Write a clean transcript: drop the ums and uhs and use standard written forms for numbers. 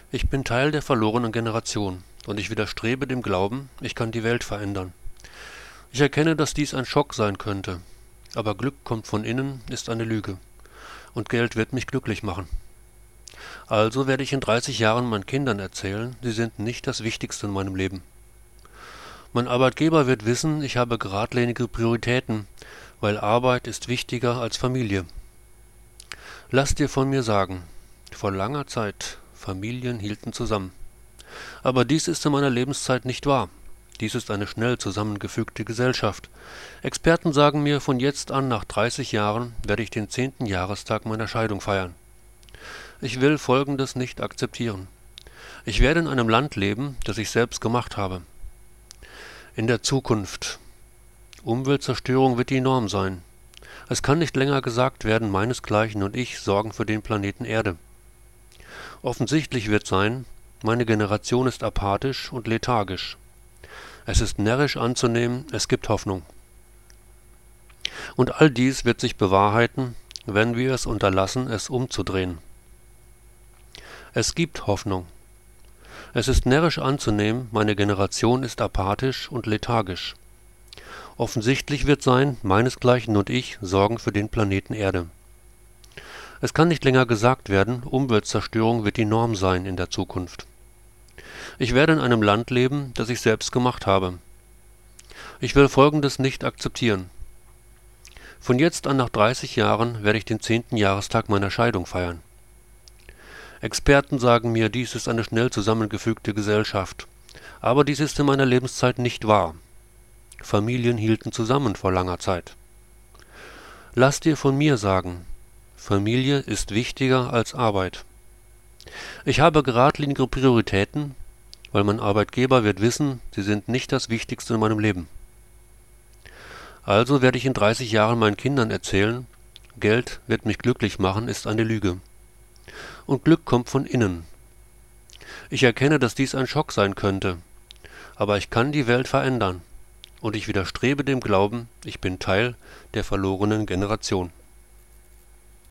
Ich bin Teil der verlorenen Generation, und ich widerstrebe dem Glauben, ich kann die Welt verändern. Ich erkenne, dass dies ein Schock sein könnte, aber Glück kommt von innen ist eine Lüge, und Geld wird mich glücklich machen. Also werde ich in 30 Jahren meinen Kindern erzählen, sie sind nicht das Wichtigste in meinem Leben. Mein Arbeitgeber wird wissen, ich habe geradlinige Prioritäten, weil Arbeit ist wichtiger als Familie. Lass dir von mir sagen, vor langer Zeit, Familien hielten zusammen. Aber dies ist in meiner Lebenszeit nicht wahr. Dies ist eine schnell zusammengefügte Gesellschaft. Experten sagen mir, von jetzt an nach 30 Jahren werde ich den 10. Jahrestag meiner Scheidung feiern. Ich will Folgendes nicht akzeptieren. Ich werde in einem Land leben, das ich selbst gemacht habe. In der Zukunft. Umweltzerstörung wird die Norm sein. Es kann nicht länger gesagt werden, meinesgleichen und ich sorgen für den Planeten Erde. Offensichtlich wird sein, meine Generation ist apathisch und lethargisch. Es ist närrisch anzunehmen, es gibt Hoffnung. Und all dies wird sich bewahrheiten, wenn wir es unterlassen, es umzudrehen. Es gibt Hoffnung. Es ist närrisch anzunehmen, meine Generation ist apathisch und lethargisch. Offensichtlich wird sein, meinesgleichen und ich sorgen für den Planeten Erde. Es kann nicht länger gesagt werden, Umweltzerstörung wird die Norm sein in der Zukunft. Ich werde in einem Land leben, das ich selbst gemacht habe. Ich will Folgendes nicht akzeptieren. Von jetzt an nach 30 Jahren werde ich den 10. Jahrestag meiner Scheidung feiern. Experten sagen mir, dies ist eine schnell zusammengefügte Gesellschaft. Aber dies ist in meiner Lebenszeit nicht wahr. Familien hielten zusammen vor langer Zeit. Lass dir von mir sagen, Familie ist wichtiger als Arbeit. Ich habe geradlinige Prioritäten, weil mein Arbeitgeber wird wissen, sie sind nicht das Wichtigste in meinem Leben. Also werde ich in 30 Jahren meinen Kindern erzählen, Geld wird mich glücklich machen, ist eine Lüge. Und Glück kommt von innen. Ich erkenne, dass dies ein Schock sein könnte, aber ich kann die Welt verändern. Und ich widerstrebe dem Glauben, ich bin Teil der verlorenen Generation.